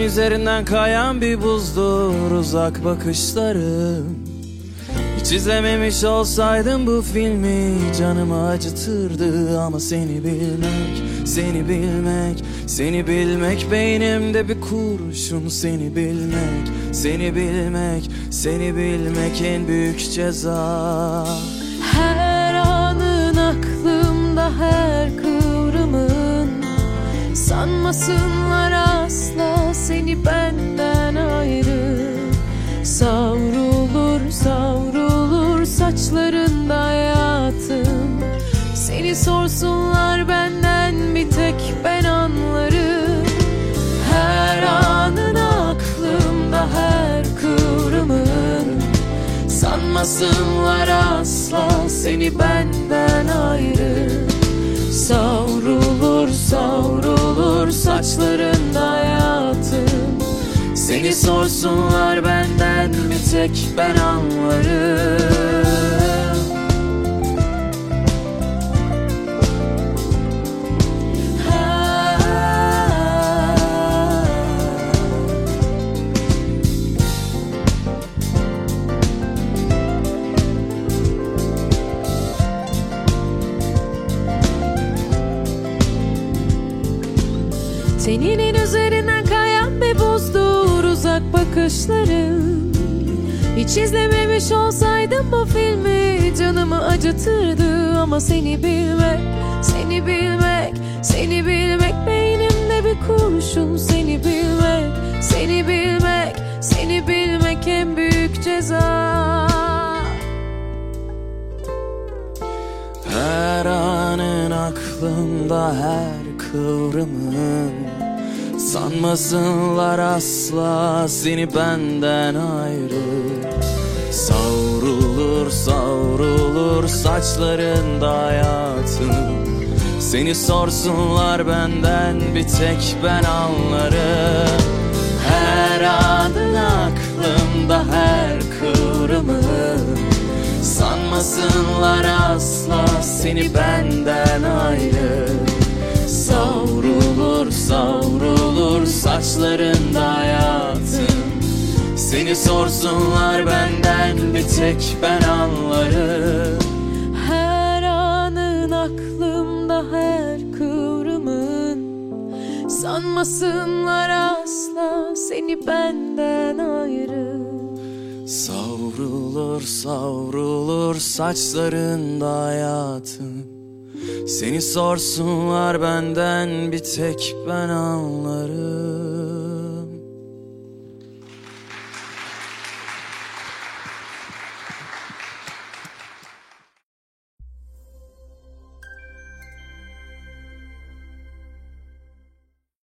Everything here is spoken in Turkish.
üzerinden kayan bir buzdur uzak bakışların. Hiç izlememiş olsaydım bu filmi canımı acıtırdı. Ama seni bilmek, seni bilmek, seni bilmek beynimde bir kurşun. Seni bilmek, seni bilmek, seni bilmek en büyük ceza. Her anın aklımda, her kıvrımın. Sanmasınlar asla seni benden ayrı. Savrulur savrulur saçlarında hayatım. Seni sorsunlar benden bir tek ben anlarım. Her anın aklımda, her kıvrımın. Sanmasınlar asla seni benden ayrı. Savrulur savrulur saçlarında hayatım. Seni sorsunlar benden bir tek ben anlarım. Teninin üzerinden kayan bir buzdur uzak bakışların. Hiç izlememiş olsaydım bu filmi canımı acıtırdı. Ama seni bilmek, seni bilmek, seni bilmek beynimde bir kurşun. Seni bilmek, seni bilmek, seni bilmek en büyük ceza. Her anın aklımda, her kıvrımın. Sanmasınlar asla seni benden ayrı. Savrulur savrulur saçlarında hayatım. Seni sorsunlar benden bir tek ben anlarım. Her anın aklımda, her kıvrımın. Sanmasınlar asla seni benden ayrı. Savrulur savrulur saçlarında hayatım. Seni sorsunlar benden bir tek ben anlarım. Her anın aklımda, her kıvrımın. Sanmasınlar asla seni benden ayrı. Savrulur savrulur saçlarında hayatım. Seni sorsunlar benden bir tek ben anlarım.